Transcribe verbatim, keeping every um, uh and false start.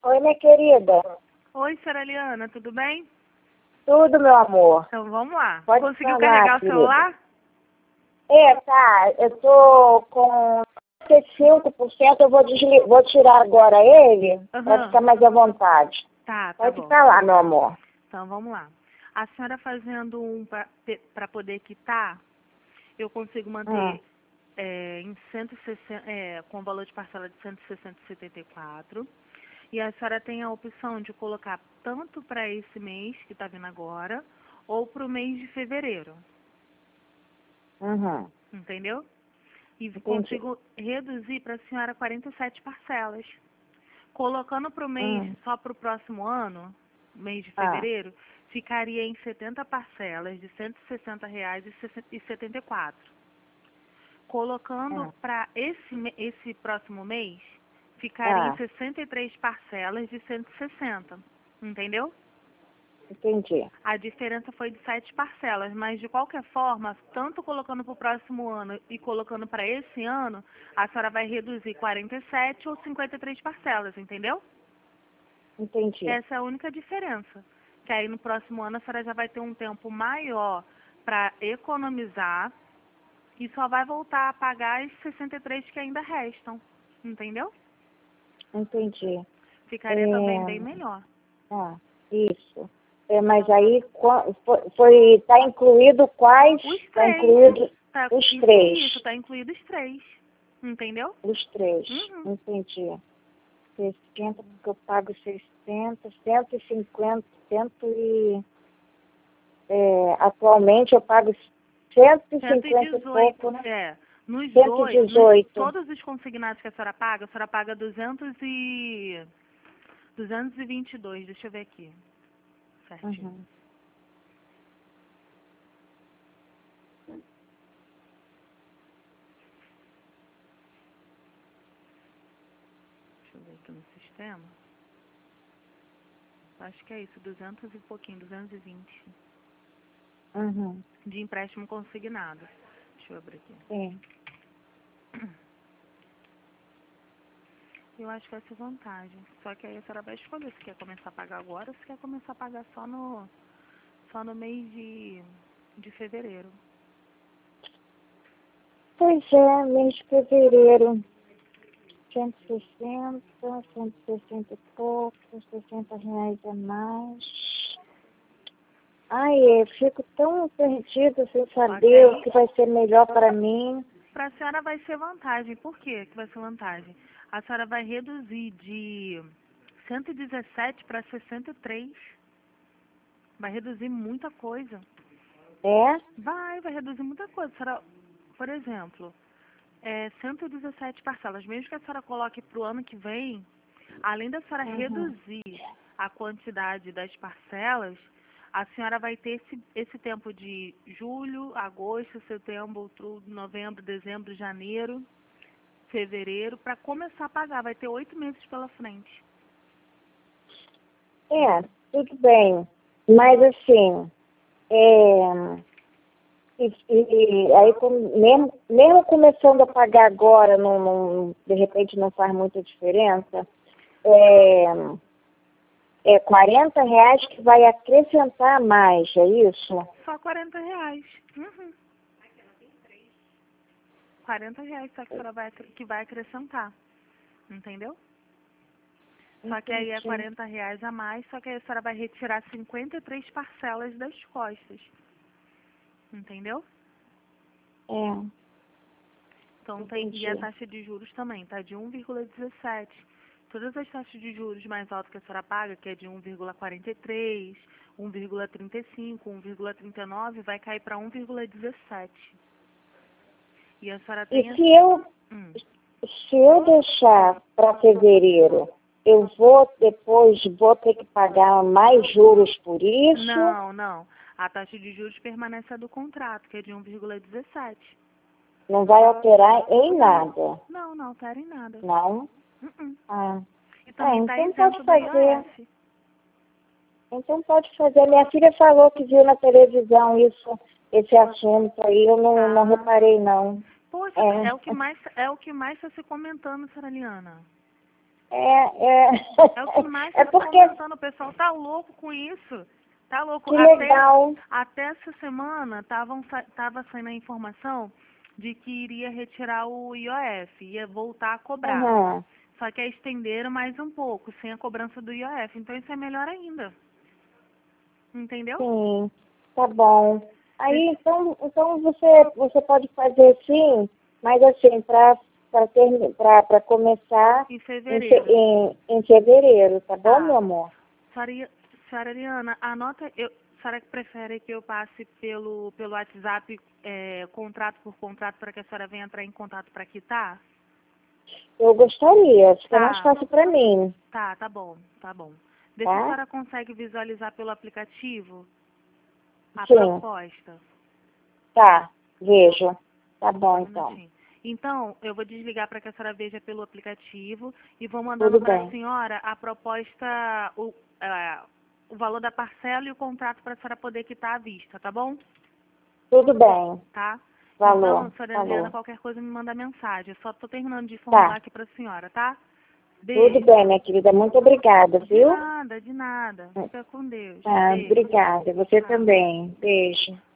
Oi, minha querida. Oi, senhora Eliana, tudo bem? Tudo, meu amor. Então vamos lá. Pode Conseguiu falar, carregar querida. o celular? É, tá. Eu tô com setenta e cinco por cento. Eu vou, desli... vou tirar agora ele para Aham. ficar mais à vontade. Tá, tá Pode bom. falar, meu amor. Então vamos lá. A senhora fazendo um para poder quitar, eu consigo Hum. manter é, em cento e sessenta, é, com valor de parcela de cento e sessenta e setenta e quatro. E a senhora tem a opção de colocar tanto para esse mês que está vindo agora, ou para o mês de fevereiro. Uhum. Entendeu? E Entendi. consigo reduzir para a senhora quarenta e sete parcelas. Colocando para o mês, Hum. só para o próximo ano, mês de Ah, fevereiro, ficaria em setenta parcelas de cento e sessenta reais e setenta e quatro. Colocando hum. para esse, me- esse próximo mês, ficaria em Ah, sessenta e três parcelas de cento e sessenta. Entendeu? entendi. A diferença foi de sete parcelas, mas de qualquer forma, tanto colocando para o próximo ano e colocando para esse ano, a senhora vai reduzir quarenta e sete ou cinquenta e três parcelas, entendeu? Entendi. Essa é a única diferença. Que aí no próximo ano a senhora já vai ter um tempo maior para economizar e só vai voltar a pagar as sessenta e três que ainda restam, entendeu? Entendi. Ficaria também bem É... melhor. Ah, isso. É, mas aí qua- foi, foi, tá incluído quais? Os Tá três. incluído Tá, os in- três. isso, tá incluído os três. Entendeu? Os três. Uhum. Entendi. sessenta, porque eu pago seiscentos, cento e cinquenta, cento e... É, atualmente eu pago cento e cinquenta e pouco, cento e dezoito, né? é. Nos cento e dois, nos, dezoito. todos os consignados que a senhora paga, a senhora paga duzentos e... duzentos e vinte e dois, deixa eu ver aqui. Certinho. Uhum. Deixa eu ver aqui no sistema. Acho que é isso, duzentos e pouquinho, duzentos e vinte. Uhum. De empréstimo consignado. Deixa eu abrir aqui. Sim. Eu acho que vai ser vantagem. Só que aí a senhora vai escolher se quer começar a pagar agora ou se quer começar a pagar só no, só no mês de, de fevereiro. Pois é, mês de fevereiro. cento e sessenta, cento e sessenta e pouco, sessenta reais a mais. Ai, eu fico tão perdida sem Só que saber o aí, que vai ser melhor para mim. para a senhora vai ser vantagem. Por quê que vai ser vantagem? A senhora vai reduzir de cento e dezessete para sessenta e três. Vai reduzir muita coisa. É? Vai, vai reduzir muita coisa. A senhora, por exemplo, é, cento e dezessete parcelas. Mesmo que a senhora coloque para o ano que vem, além da senhora Uhum. reduzir a quantidade das parcelas, a senhora vai ter esse, esse tempo de julho, agosto, setembro, outubro, novembro, dezembro, janeiro, fevereiro, para começar a pagar. Vai ter oito meses pela frente. É, tudo bem. Mas assim, é, e, e- aí com- mesmo, mesmo começando a pagar agora, não, não- de repente não faz muita diferença. É, é quarenta reais que vai acrescentar mais, é isso? Só quarenta reais. Uhum. quarenta reais só que a senhora vai, que vai acrescentar. Entendeu? Só que aí é Entendi. quarenta reais a mais, só que aí a senhora vai retirar cinquenta e três parcelas das costas. Entendeu? É, Então tem, e a entendi. taxa de juros também, tá de um vírgula dezessete. Todas as taxas de juros mais altas que a senhora paga, que é de um vírgula quarenta e três, um vírgula trinta e cinco, um vírgula trinta e nove, vai cair para um vírgula dezessete. E a senhora E tem a... se eu, Hum. se eu deixar para fevereiro, eu vou depois, vou ter que pagar mais juros por isso? Não, não. A taxa de juros permanece a do contrato, que é de um vírgula dezessete. Não vai alterar em nada, Não, não altera em nada. não? Uh-uh. Ah, E é, também está então pode isento do fazer. I O F. Então pode fazer. Minha filha falou que viu na televisão isso, esse assunto aí, eu não, não Ah, reparei não. poxa, é o que É, mais é o que mais está se comentando, senhora Liana. É, é... É o que mais é tá porque... comentando, o pessoal tá louco com isso. Tá louco. Que Até, legal. até essa semana tavam, sa- tava saindo a informação de que iria retirar o I O F, ia voltar a cobrar. Uhum. Só que aí estenderam mais um pouco, sem a cobrança do I O F. Então isso é melhor ainda. Entendeu? Sim, tá bom. Aí, então, então você, você pode fazer sim, mas assim, para para começar Em em, fe- fevereiro. em, em fevereiro, tá bom, Tá. meu amor? Senhora, senhora Ariana, anota, eu, a senhora que prefere que eu passe pelo, pelo WhatsApp é, contrato por contrato para que a senhora venha entrar em contato para quitar? Eu gostaria, fica mais Tá, fácil para mim, tá, tá bom, tá bom. Vê se a tá? senhora consegue visualizar pelo aplicativo a Sim, proposta. tá, vejo. Tá Só bom, um então. minutinho. Então, eu vou desligar para que a senhora veja pelo aplicativo e vou mandando Tudo para a bem, senhora a proposta, o, é, o valor da parcela e o contrato para a senhora poder quitar à vista, tá bom? tudo bem. Tá? Valor, Então, senhora Eliana, valor. qualquer coisa me manda mensagem. Eu só estou terminando de formular Tá, aqui para a senhora, tá? tudo Beijo. bem, minha querida. Muito obrigada, De viu? nada, de nada. Fica com Deus. Ah, Beijo. obrigada. Você Tchau. também. Beijo.